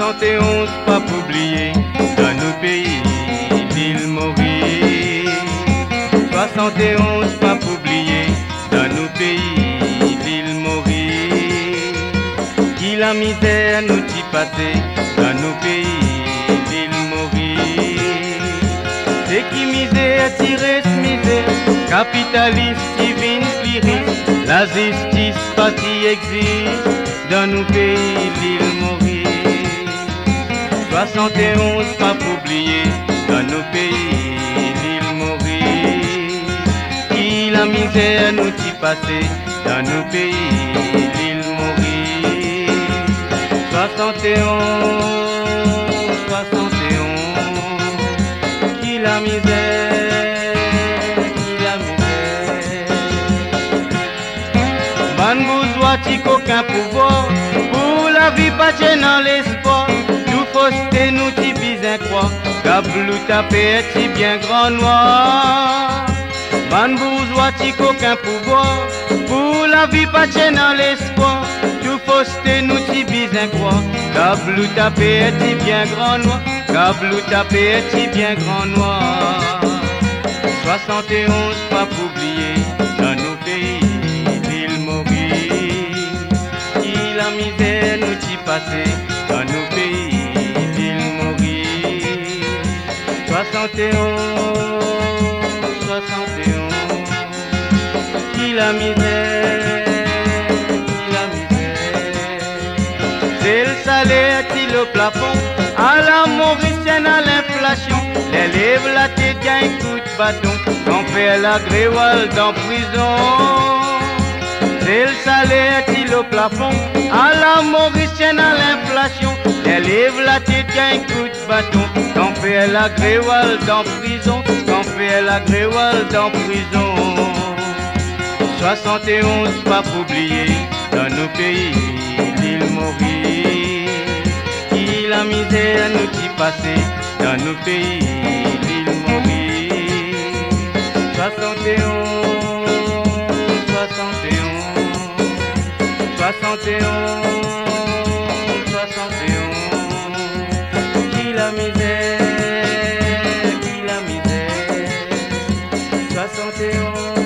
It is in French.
71, pas oublier, dans nos pays, l'île Maurice. 71, pas oublier, dans nos pays, l'île Maurice. Qui la misère nous dit passer, dans nos pays, l'île Maurice. C'est qui misère, tire ce misère, capitaliste, divine, pliriste. La justice, pas qui existe, dans nos pays, l'île Maurice. 71, pas oublier, dans nos pays, l'île Maurice. Qui la misère nous dit passer, dans nos pays, l'île Maurice. 71, 71, qui la misère, qui la misère. Ban bourgeois, qu'aucun pouvoir, pour la vie pas dans l'espoir. Posté nous t'y bizin quoi, gablou tapé t'y bien grand noir. Ban bourgeois t'y qu'aucun pouvoir, pour la vie pas dans l'espoir. Tout posté nous t'y bizin quoi, gablou tapé t'y bien grand noir, gablou tapé t'y bien grand noir. 71 pas oublier, dans nos pays, l'île Maurice. Qui la misère nous t'y passé, dans nos pays. 71, 71, qui la misère, qui la misère. C'est le salaire qui le plafond, à la mauricienne, à l'inflation. L'élève la tête, un coup de bâton, on fait la gréole dans prison. C'est le salaire qui le plafond, à la mauricienne, à l'inflation. Élève la tête, un coup de bâton, qu'on fait la gréole dans prison, qu'on fait la gréole dans prison. 71, pas oublier, dans nos pays, l'île Maurice. Qui la misère nous dit passer, dans nos pays, l'île Maurice. 71, 71, 71. 71, qui la misère, 71.